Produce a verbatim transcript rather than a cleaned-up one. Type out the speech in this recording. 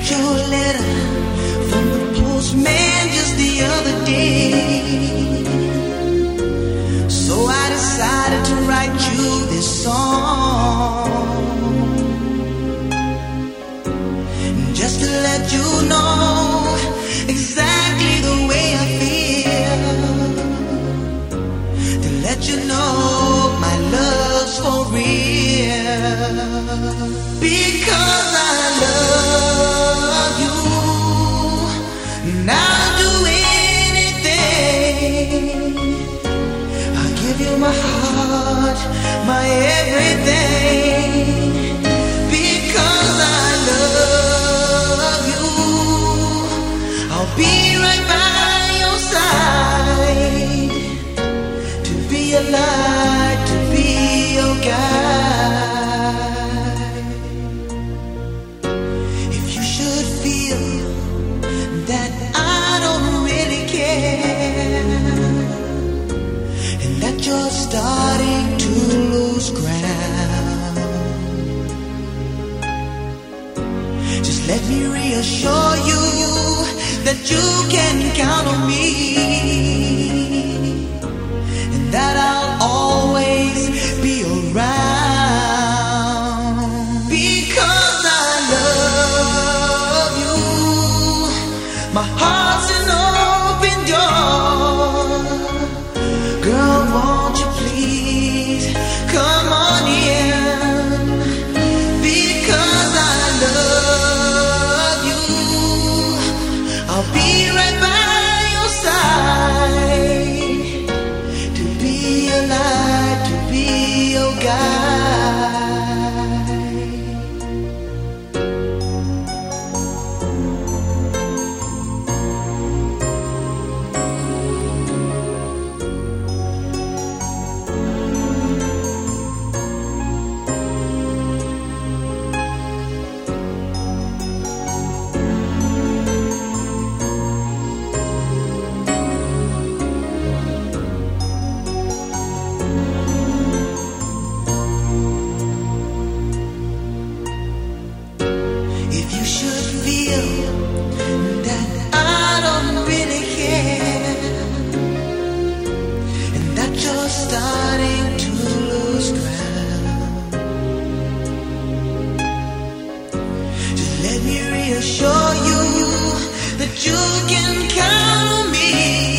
got your letter from the postman just the other day. So I decided to write you this song, just to let you know exactly the way I feel, to let you know my love's for real. Because I love you, and I'll do anything. I'll give you my heart, my everything. Because I love you, I'll be right by your side, to be a light, to be your guide. If you should feel that I don't really care, and that you're starting to lose ground, just let me reassure you that you can count on me, and that I'll always be around. Because I love you, my heart's an open door. Girl, won't you please come on in? Because I love you, I'll be right by your side, to be a light, to be your guide. If you should feel that I don't really care, and that you're starting to lose ground, just let me reassure you that you can count on me,